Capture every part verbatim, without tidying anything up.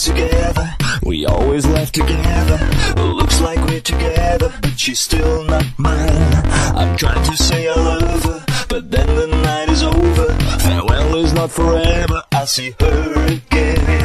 together, we always laugh together. Looks like we're together, but she's still not mine. I'm trying to say I love her, but then the night is over. Farewell is not forever, I'll see her again.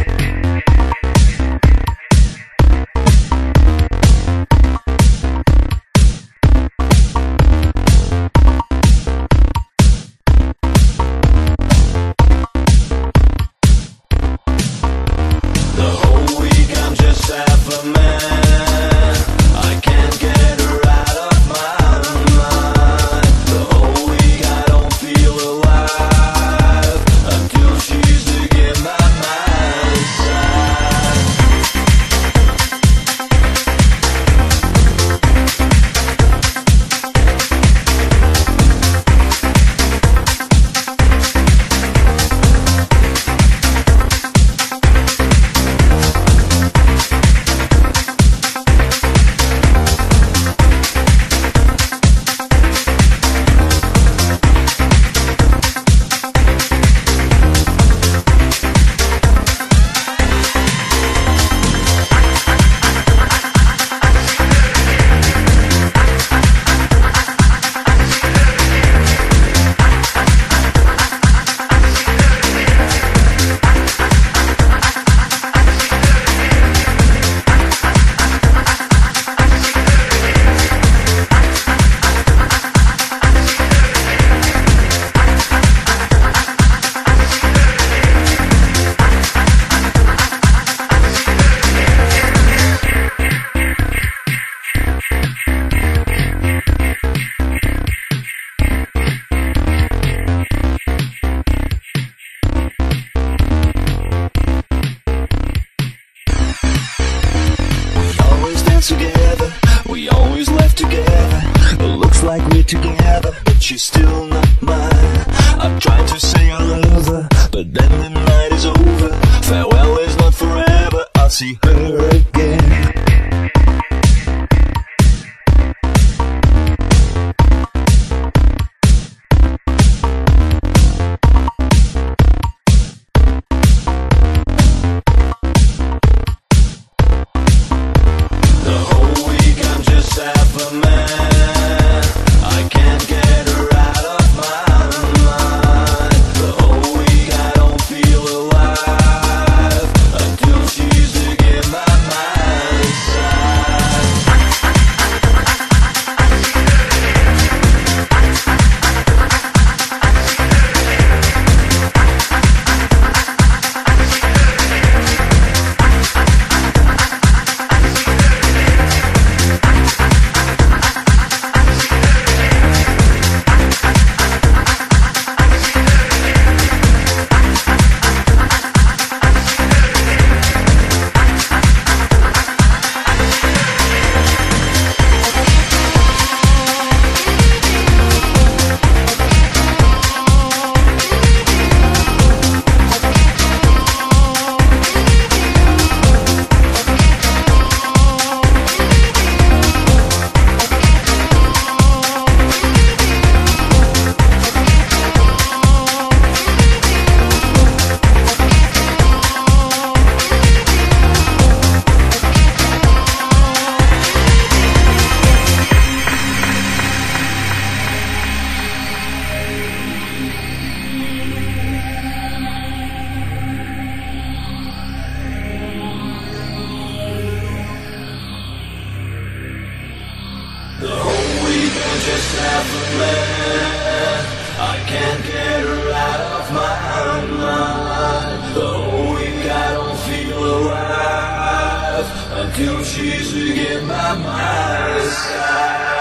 Together, we always laugh together. Looks like we're together, but she's still not mine. I'm trying to say I love her, but then the night is over. Farewell is not forever, I'll see her again. just half a man. I can't get her out of my mind. The whole week I don't feel alive until she's again by my side.